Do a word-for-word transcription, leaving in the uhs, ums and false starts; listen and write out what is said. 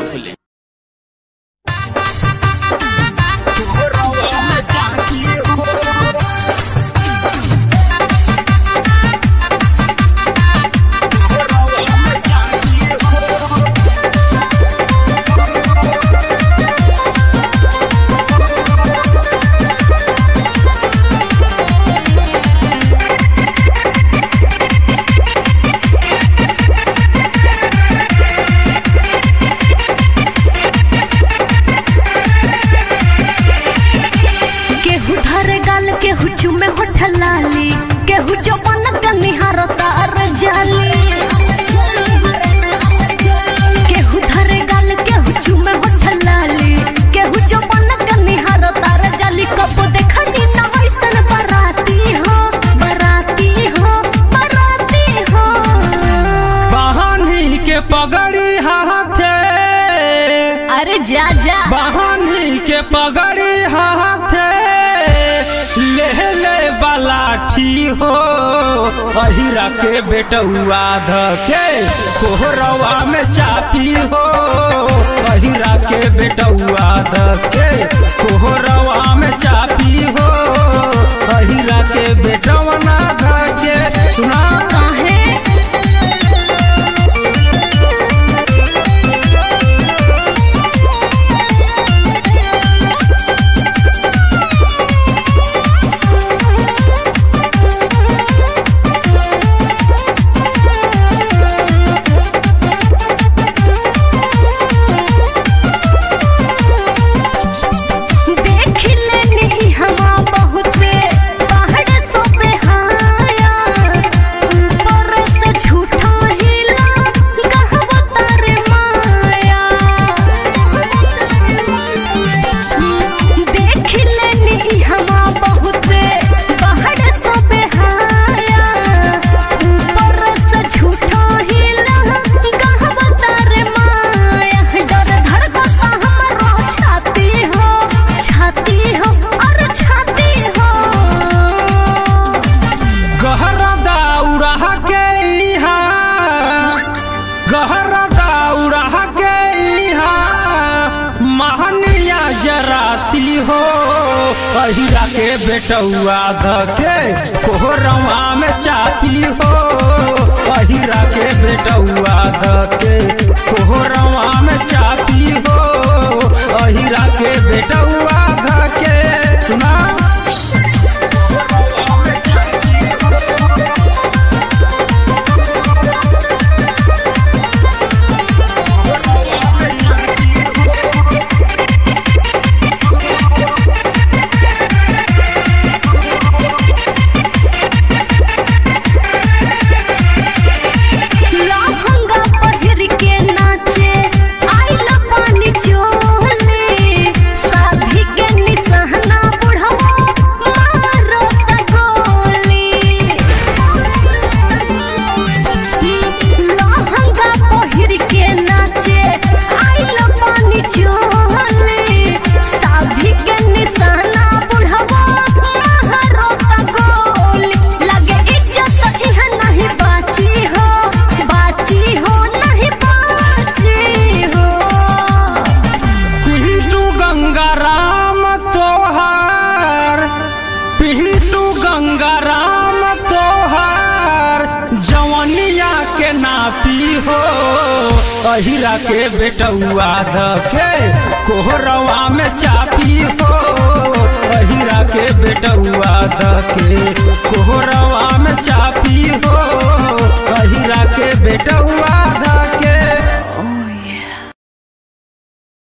खोले। केहू चुमे होठल लाली, केहू जो बनक निहार तार जाली, केहू धरे गाल, केहू चुमे होठल लाली, केहू जो बनक निहार तार जाली। कबो देखनी ना ऐसन बराती हो, बराती हो, बराती हो। बहानी के पगड़ी हाथे, अरे जा जा। बहानी के पगड़ी हाथे, ले ले बलाठी हो, अहिरा के बेटुआ धके कोहरवा में चापी हो, अहिरा के बेटुआ धके कोहरवा में चापी हो, अहिरा के बेटवा ना धके। सुना काहे अहिरा के बेटुआ धके कोहरवा में चापी हो, अहिरा के बेटुआ धके कोहरवा में चापी हो, अहिरा के बेटुआ धके। सुना अहिरा के बेटुआ धके कोहरवा में चापी हो, अहिरा के बेटुआ धके